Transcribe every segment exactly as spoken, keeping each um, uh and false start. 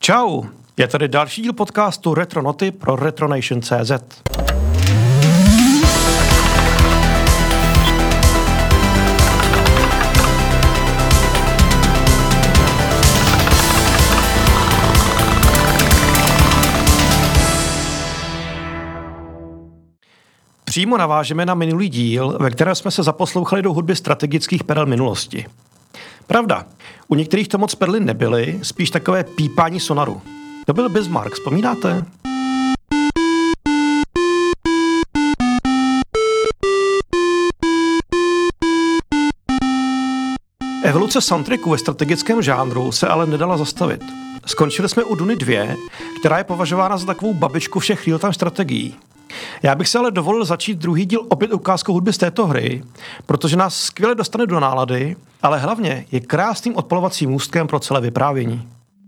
Čau, je tady další díl podcastu Retronoty pro Retronation tečka cé zet. Přímo navážeme na minulý díl, ve kterém jsme se zaposlouchali do hudby strategických perel minulosti. Pravda, u některých to moc perly nebyly, spíš takové pípání sonaru. To byl Bismarck, vzpomínáte? Evoluce soundtracku ve strategickém žánru se ale nedala zastavit. Skončili jsme u Duny dva, která je považována za takovou babičku všech real-time strategií. Já bych se ale dovolil začít druhý díl opět ukázkou hudby z této hry, protože nás skvěle dostane do nálady, ale hlavně je krásným odpalovacím můstkem pro celé vyprávění.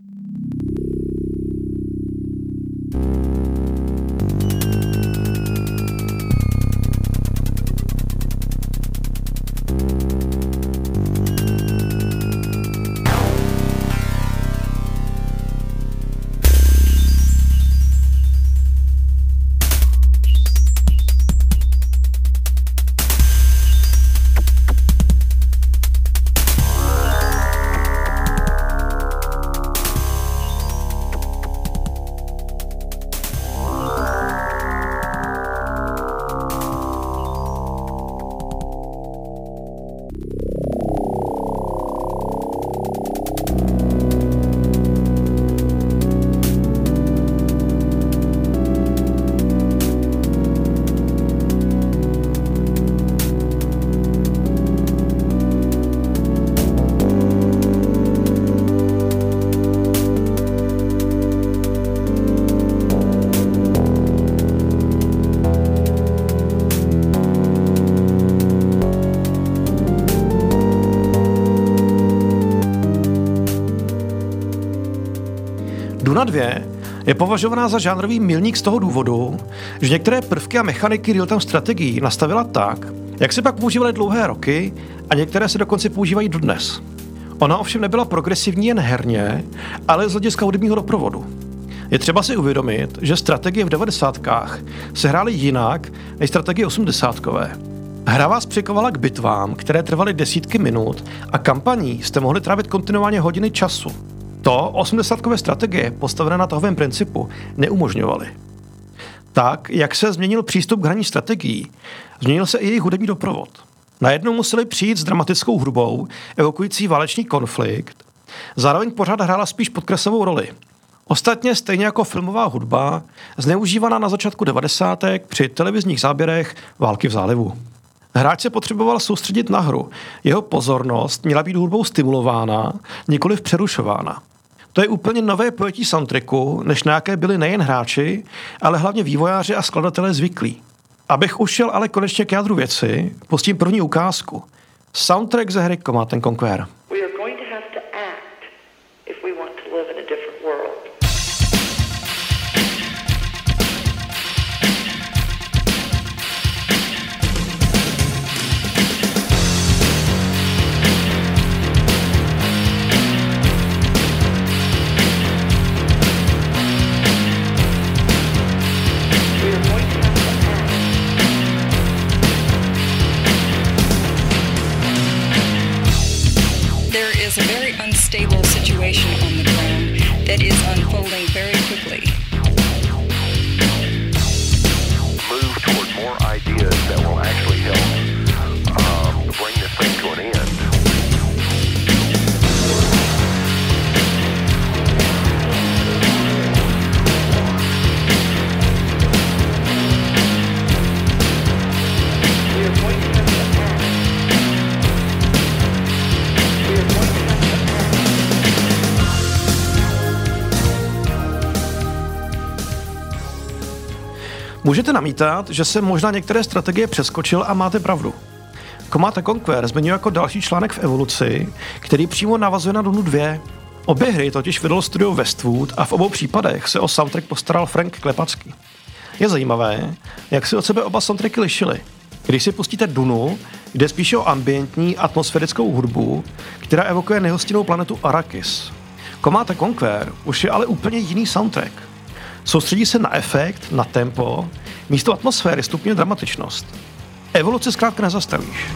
Duna dva je považovaná za žánrový milník z toho důvodu, že některé prvky a mechaniky real-time strategií nastavila tak, jak se pak používaly dlouhé roky a některé se dokonce používají dodnes. Ona ovšem nebyla progresivní jen herně, ale z hlediska hudebního doprovodu. Je třeba si uvědomit, že strategie v devadesátkách se hrály jinak než strategie osmdesátkové. Hra vás přikovala k bitvám, které trvaly desítky minut a kampaní jste mohli trávit kontinuálně hodiny času. To osmdesátkové strategie, postavené na tahovém principu, neumožňovaly. Tak, jak se změnil přístup k hraní strategií, změnil se i jejich hudební doprovod. Najednou museli přijít s dramatickou hudbou, evokující válečný konflikt, zároveň pořád hrála spíš podkresovou roli. Ostatně stejně jako filmová hudba, zneužívaná na začátku devadesátek při televizních záběrech Války v zálivu. Hráč se potřeboval soustředit na hru. Jeho pozornost měla být hudbou stimulována, nikoliv přerušována. To je úplně nové pojetí soundtracku, než na jaké byli nejen hráči, ale hlavně vývojáři a skladatelé zvyklí. Abych ušel ale konečně k jádru věci, pustím první ukázku. Soundtrack ze hry Command and Conquer. A very unstable situation on the ground that is unfolding very quickly. Move toward more ideas that will actually help um, bring this thing to an end. Můžete namítat, že se možná některé strategie přeskočil a máte pravdu. Command and Conquer zmiňuje jako další článek v evoluci, který přímo navazuje na Dunu dva. Obě hry totiž vydalo studio Westwood a v obou případech se o soundtrack postaral Frank Klepacký. Je zajímavé, jak si od sebe oba soundtracky lišily. Když si pustíte Dunu, jde spíše o ambientní atmosférickou hudbu, která evokuje nehostinnou planetu Arrakis. Command and Conquer už je ale úplně jiný soundtrack. Soustředí se na efekt, na tempo, místo atmosféry stupňuje dramatičnost. Evoluci zkrátka nezastavíš.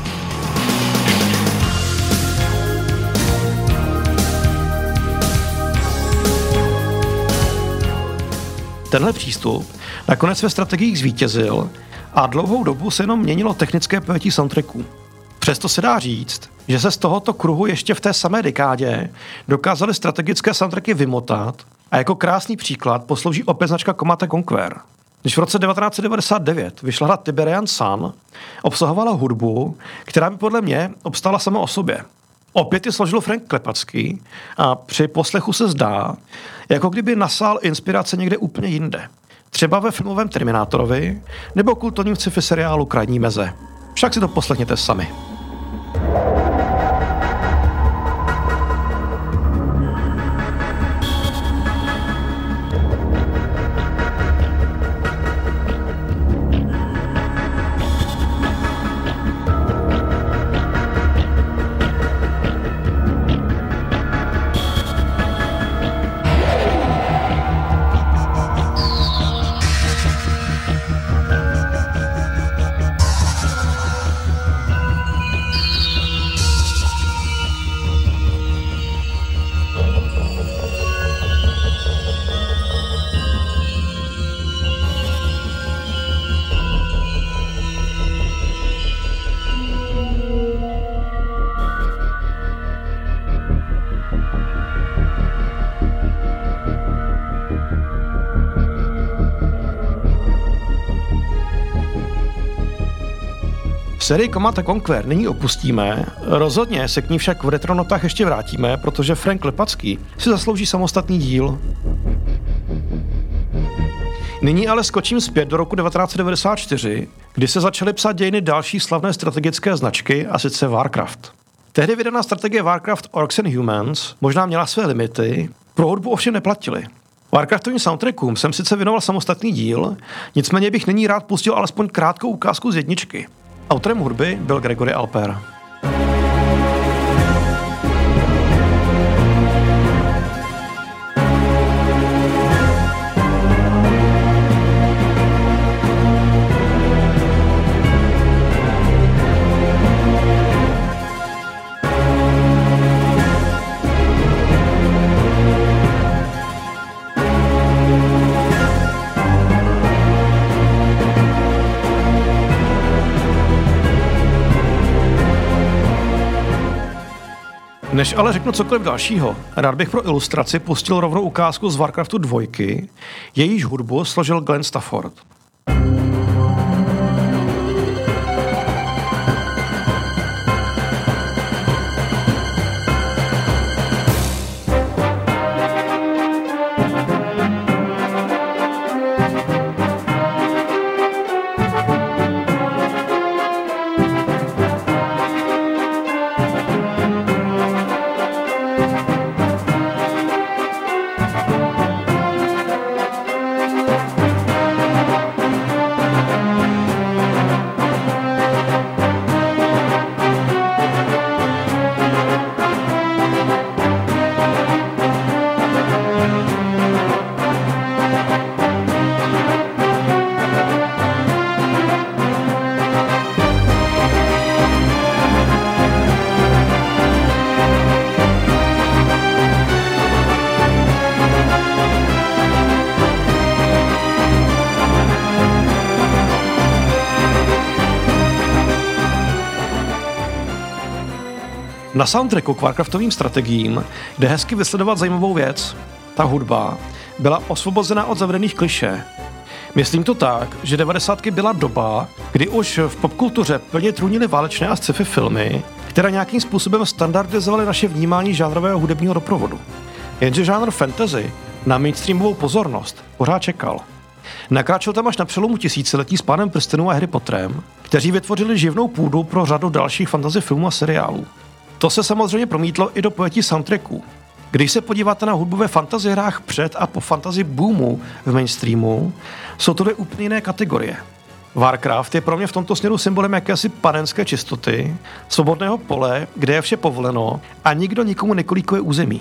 Tenhle přístup nakonec ve strategiích zvítězil a dlouhou dobu se jenom měnilo technické pojetí soundtracků. Přesto se dá říct, že se z tohoto kruhu ještě v té samé dekádě dokázaly strategické soundtracky vymotat a jako krásný příklad poslouží opět značka Command and Conquer. Když v roce devatenáct set devadesát devět vyšla hra Tiberian Sun, obsahovala hudbu, která by podle mě obstála sama o sobě. Opět ji složil Frank Klepacký a při poslechu se zdá, jako kdyby nasál inspirace někde úplně jinde. Třeba ve filmovém Terminátorovi nebo kultovním sci-fi seriálu Krajní meze. Však si to poslechněte sami. Sérii Command and Conquer nyní opustíme, rozhodně se k ní však v retronotách ještě vrátíme, protože Frank Klepacký si zaslouží samostatný díl. Nyní ale skočím zpět do roku devatenáct set devadesát čtyři, kdy se začaly psát dějiny další slavné strategické značky, a sice Warcraft. Tehdy vydaná strategie Warcraft Orcs and Humans možná měla své limity, pro hudbu ovšem neplatily. Warcraftovým soundtrackům jsem sice věnoval samostatný díl, nicméně bych nyní rád pustil alespoň krátkou ukázku z jedničky. Autorem hudby byl Gregory Alper. Než ale řeknu cokoliv dalšího, rád bych pro ilustraci pustil rovnou ukázku z Warcraftu dva, jejíž hudbu složil Glenn Stafford. Na soundtracku k Warcraftovým strategiím jde hezky vysledovat zajímavou věc. Ta hudba byla osvobozena od zavedených klišé. Myslím to tak, že devadesátky byla doba, kdy už v popkultuře plně trůnily válečné a sci-fi filmy, které nějakým způsobem standardizovaly naše vnímání žánrového hudebního doprovodu. Jenže žánr fantasy na mainstreamovou pozornost pořád čekal. Nakráčel tam až na přelomu tisíciletí s Pánem prstenů a Harry Potterem, kteří vytvořili živnou půdu pro řadu dalších fantasy filmů a seriálů. To se samozřejmě promítlo i do pojetí soundtracků. Když se podíváte na hudbu ve fantasy hrách před a po fantasy boomu v mainstreamu, jsou to dvě úplně jiné kategorie. Warcraft je pro mě v tomto směru symbolem jakési panenské čistoty, svobodného pole, kde je vše povoleno a nikdo nikomu nekolíkuje území.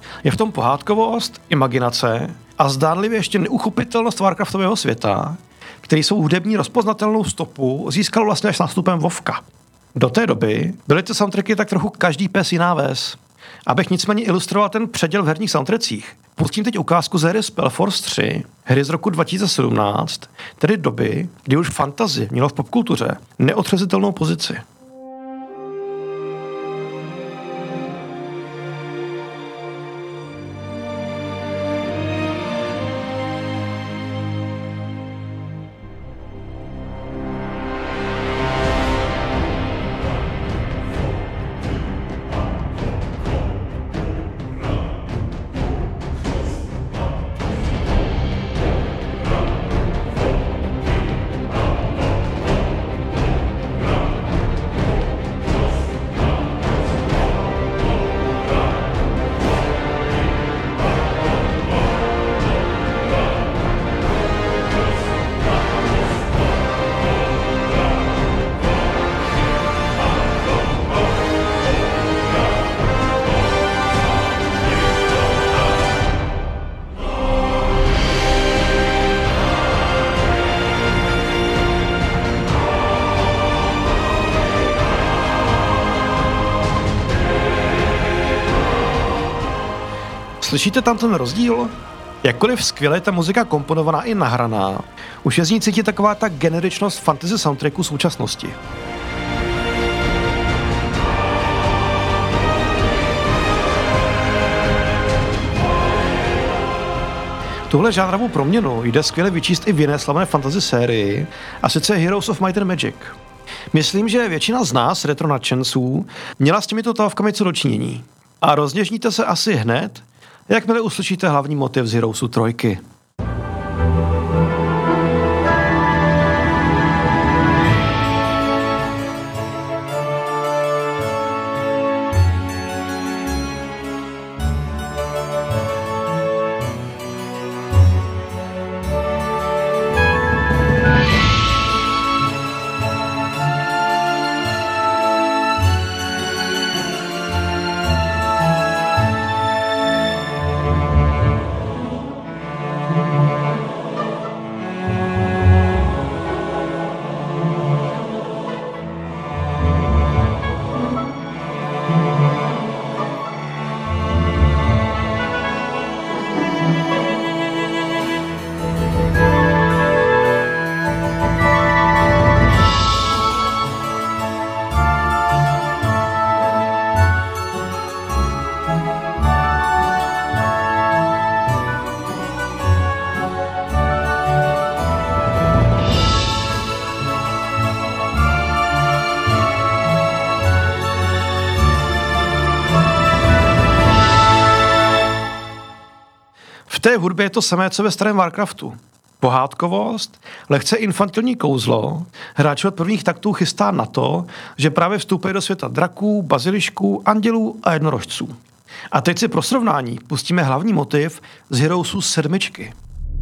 Je v tom pohádkovost, imaginace a zdánlivě ještě neuchopitelnost Warcraftového světa, který svou hudební rozpoznatelnou stopu získal vlastně až nástupem WoWka. Do té doby byly ty soundtracky tak trochu každý pes jiná ves. Abych nicméně ilustroval ten předěl v herních soundtrackích, pustím teď ukázku z hry Spellforce tři, hry z roku dva tisíce sedmnáct, tedy doby, kdy už fantasy mělo v popkultuře neotřesitelnou pozici. Slyšíte tam ten rozdíl? Jakkoliv skvěle je ta muzika komponovaná i nahraná, už je z ní cítit taková ta generičnost fantasy soundtracku současnosti. Tuhle žánrovou proměnu jde skvěle vyčíst i v jiné slavné fantasy sérii, a sice Heroes of Might and Magic. Myslím, že většina z nás, retro nadšenců, měla s těmito távkami co dočinění. A rozněžníte se asi hned, jakmile uslyšíte hlavní motiv z Heroesu trojky. V té hudbě je to samé, co ve starém Warcraftu. Pohádkovost, lehce infantilní kouzlo, hráč od prvních taktů chystá na to, že právě vstupuje do světa draků, bazilišků, andělů a jednorožců. A teď si pro srovnání pustíme hlavní motiv z Heroesu sedmičky.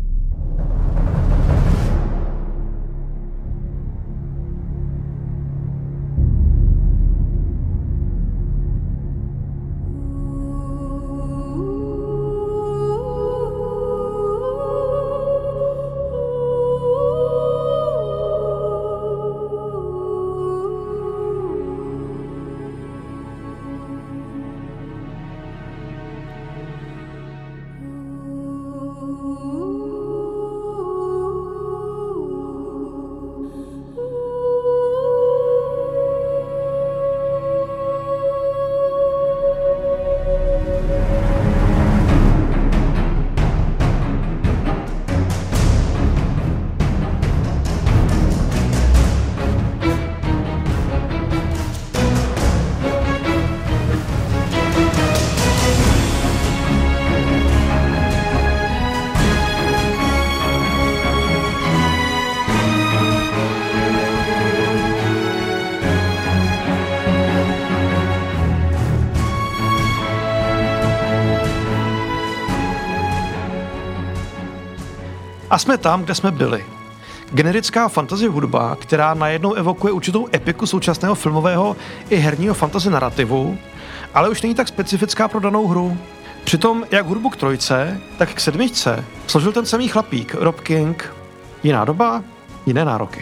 A jsme tam, kde jsme byli. Generická fantasy hudba, která najednou evokuje určitou epiku současného filmového i herního fantasy narrativu, ale už není tak specifická pro danou hru. Přitom jak hudbu k trojce, tak k sedmičce složil ten samý chlapík, Rob King. Jiná doba, jiné nároky.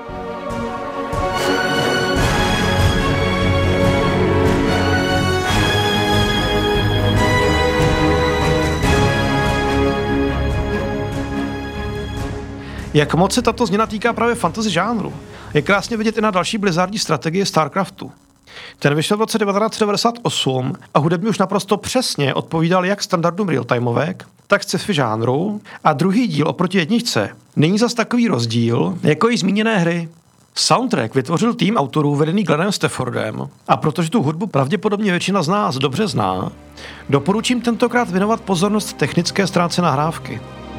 Jak moc se tato změna týká právě fantasy žánru, je krásně vidět i na další blizzardní strategii StarCraftu. Ten vyšel v roce devatenáct devadesát osm a hudebně už naprosto přesně odpovídal jak standardům realtimeovek, tak sci-fi žánru a druhý díl oproti jedničce není zas takový rozdíl jako i zmíněné hry. Soundtrack vytvořil tým autorů vedený Glennem Staffordem a protože tu hudbu pravděpodobně většina z nás dobře zná, doporučím tentokrát věnovat pozornost technické stránce nahrávky.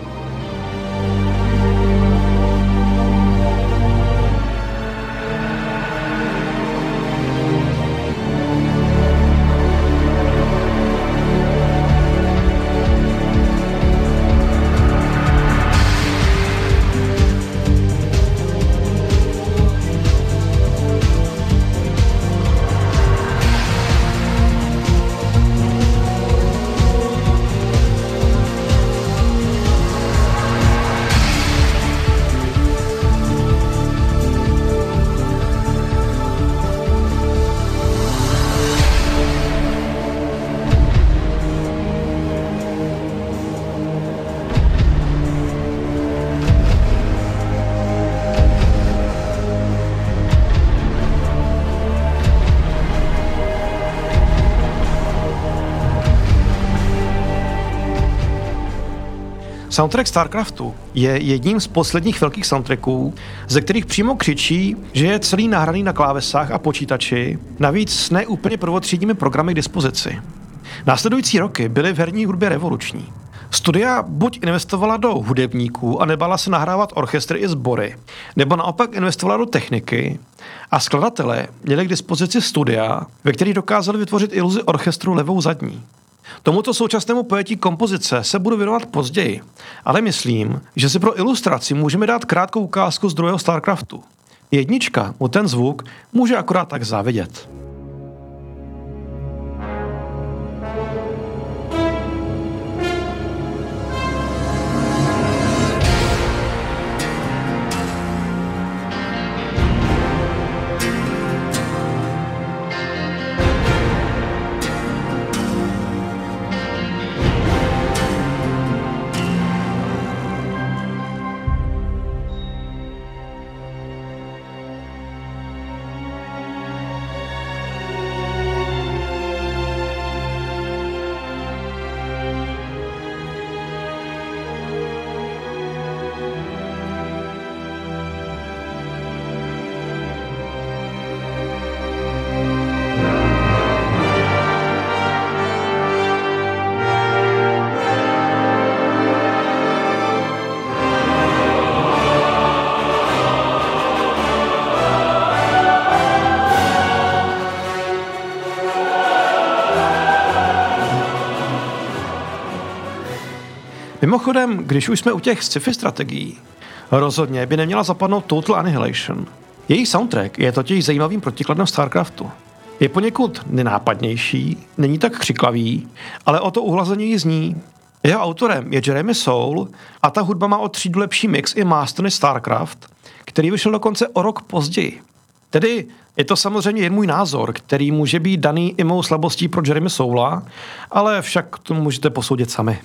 Soundtrack StarCraftu je jedním z posledních velkých soundtracků, ze kterých přímo křičí, že je celý nahraný na klávesách a počítači, navíc s neúplně prvotřídními programy k dispozici. Následující roky byly v herní hudbě revoluční. Studia buď investovala do hudebníků a nebala se nahrávat orchestry i sbory, nebo naopak investovala do techniky a skladatelé měli k dispozici studia, ve kterých dokázali vytvořit iluzi orchestru levou zadní. Tomuto současnému pojetí kompozice se budu věnovat později, ale myslím, že si pro ilustraci můžeme dát krátkou ukázku z druhého StarCraftu. Jednička mu ten zvuk může akorát tak závidět. Mimochodem, když už jsme u těch sci-fi strategií, rozhodně by neměla zapadnout Total Annihilation. Její soundtrack je totiž zajímavým protikladem StarCraftu. Je poněkud nenápadnější, není tak křiklavý, ale o to uhlazeněji zní. Jeho autorem je Jeremy Soule a ta hudba má o třídu lepší mix i master než StarCraft, který vyšel dokonce o rok později. Tedy je to samozřejmě jen můj názor, který může být daný i mou slabostí pro Jeremy Soula, ale však to můžete posoudit sami.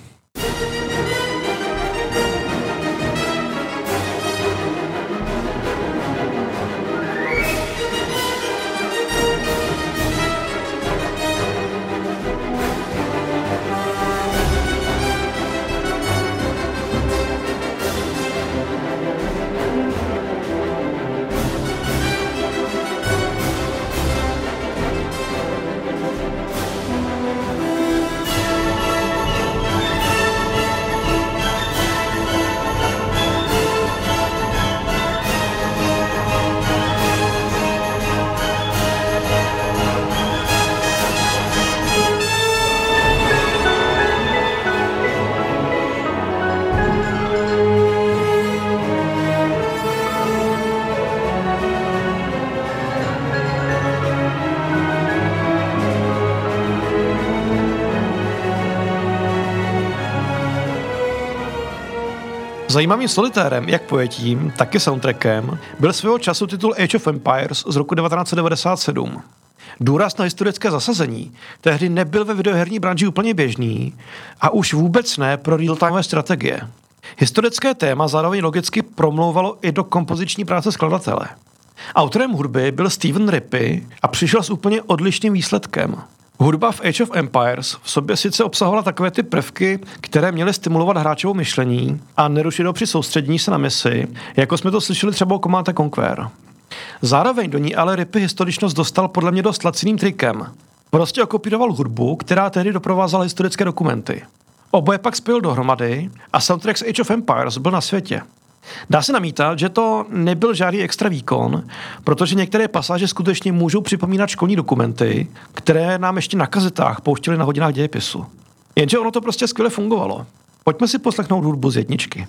Zajímavým solitérem, jak pojetím, tak i soundtrackem, byl svého času titul Age of Empires z roku devatenáct set devadesát sedm. Důraz na historické zasazení tehdy nebyl ve videoherní branži úplně běžný a už vůbec ne pro real-timeové strategie. Historické téma zároveň logicky promlouvalo i do kompoziční práce skladatele. Autorem hudby byl Steven Rippey a přišel s úplně odlišným výsledkem. Hudba v Age of Empires v sobě sice obsahovala takové ty prvky, které měly stimulovat hráčovo myšlení a nerušit ho při soustředění se na misi, jako jsme to slyšeli třeba u Command and Conquer. Zároveň do ní ale Rippey historičnost dostal podle mě dost laciným trikem. Prostě okopíroval hudbu, která tehdy doprovázela historické dokumenty. Oboje pak spojil dohromady a soundtrack z Age of Empires byl na světě. Dá se namítat, že to nebyl žádný extra výkon, protože některé pasáže skutečně můžou připomínat školní dokumenty, které nám ještě na kazetách pouštěli na hodinách dějepisu. Jenže ono to prostě skvěle fungovalo. Pojďme si poslechnout hudbu z jedničky.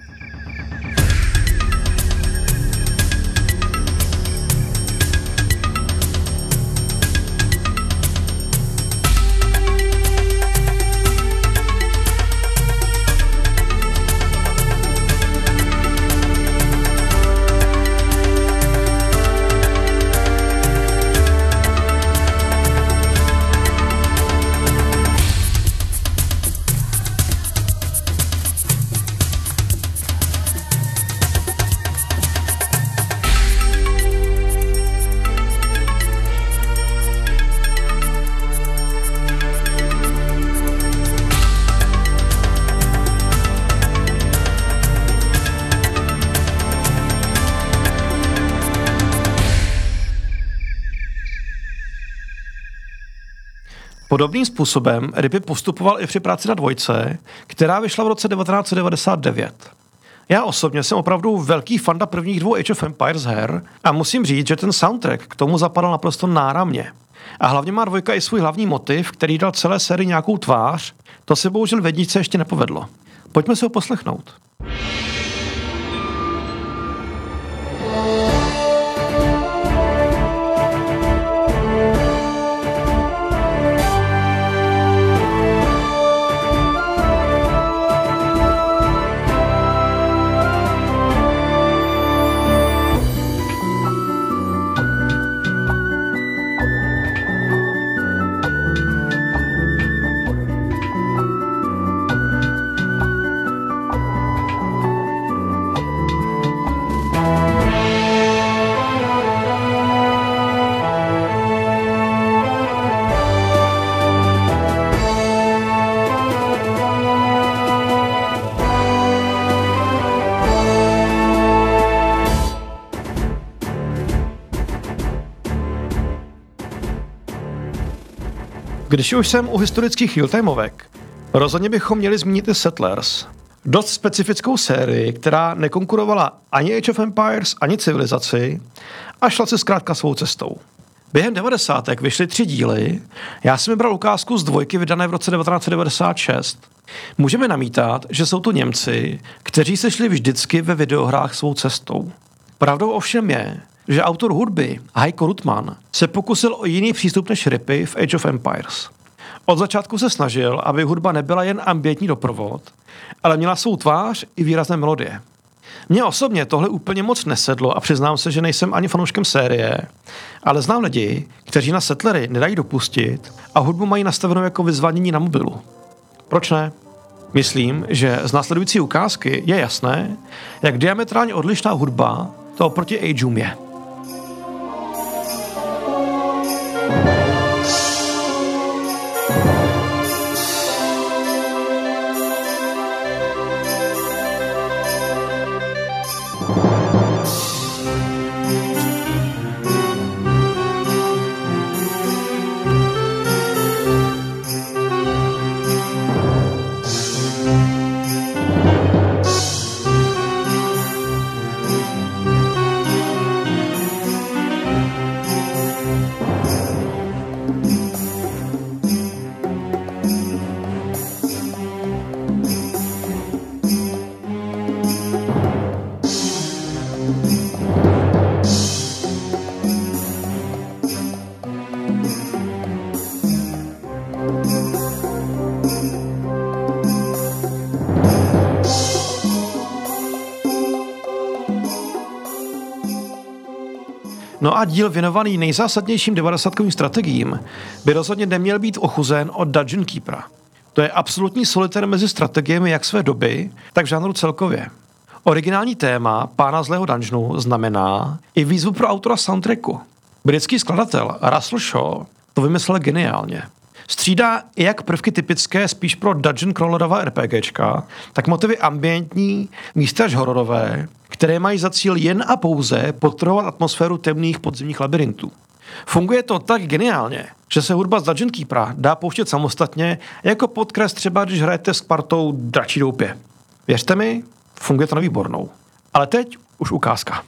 Podobným způsobem Rippey postupoval i při práci na dvojce, která vyšla v roce devatenáct set devadesát devět. Já osobně jsem opravdu velký fanda prvních dvou Age of Empires her a musím říct, že ten soundtrack k tomu zapadal naprosto náramně. A hlavně má dvojka i svůj hlavní motiv, který dal celé sérii nějakou tvář, to se bohužel v jedničce ještě nepovedlo. Pojďme si ho poslechnout. Když už jsem u historických real-timeovek, rozhodně bychom měli zmínit i Settlers. Dost specifickou sérii, která nekonkurovala ani Age of Empires, ani civilizaci a šla si zkrátka svou cestou. Během devadesátek vyšly tři díly, já jsem vybral ukázku z dvojky vydané v roce devatenáct set devadesát šest. Můžeme namítat, že jsou to Němci, kteří se šli vždycky ve videohrách svou cestou. Pravdou ovšem je, že autor hudby Heiko Ruttmann se pokusil o jiný přístup než Rippey v Age of Empires. Od začátku se snažil, aby hudba nebyla jen ambientní doprovod, ale měla svou tvář i výrazné melodie. Mně osobně tohle úplně moc nesedlo a přiznám se, že nejsem ani fanouškem série, ale znám lidi, kteří na Settlery nedají dopustit a hudbu mají nastavenou jako vyzvánění na mobilu. Proč ne? Myslím, že z následující ukázky je jasné, jak diametrálně odlišná hudba to oproti Ageům je. No a díl věnovaný nejzásadnějším devadesátkovým strategiím by rozhodně neměl být ochuzen od Dungeon Keepera. To je absolutní solitér mezi strategiemi jak své doby, tak v žánru celkově. Originální téma Pána zlého dungeonu znamená i výzvu pro autora soundtracku. Britský skladatel Russell Shaw to vymyslel geniálně. Střídá jak prvky typické spíš pro dungeon crawlerová RPGčka, tak motivy ambientní, místy až hororové, které mají za cíl jen a pouze podtrhovat atmosféru temných podzimních labyrintů. Funguje to tak geniálně, že se hudba z Dungeon Keepera dá pouštět samostatně, jako podkres třeba, když hrajete s partou Dračí doupě. Věřte mi, funguje to na výbornou. Ale teď už ukázka.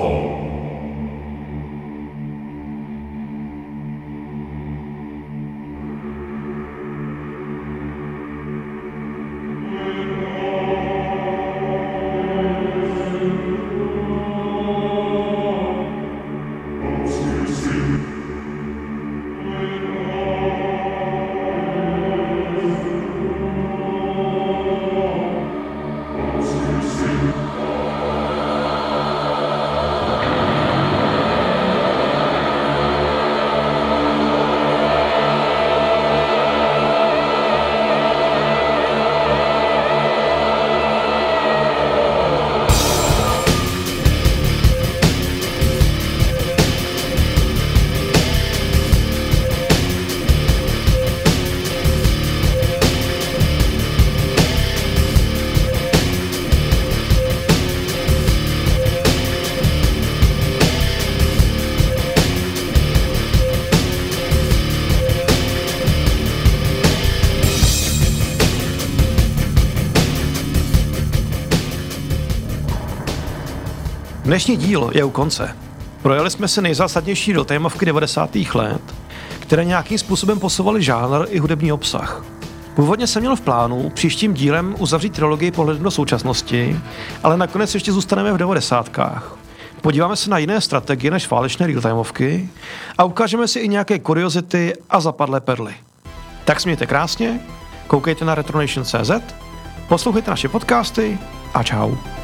Dnešní díl je u konce. Projeli jsme si nejzásadnější real-timeovky devadesátých let, které nějakým způsobem posouvaly žánr i hudební obsah. Původně jsem měl v plánu příštím dílem uzavřít trilogii pohledem do současnosti, ale nakonec ještě zůstaneme v devadesátkách. Podíváme se na jiné strategie než válečné real-timeovky a ukážeme si i nějaké kuriozity a zapadlé perly. Tak smějte krásně, koukejte na retronation tečka cé zet, poslouchejte naše podcasty a čau.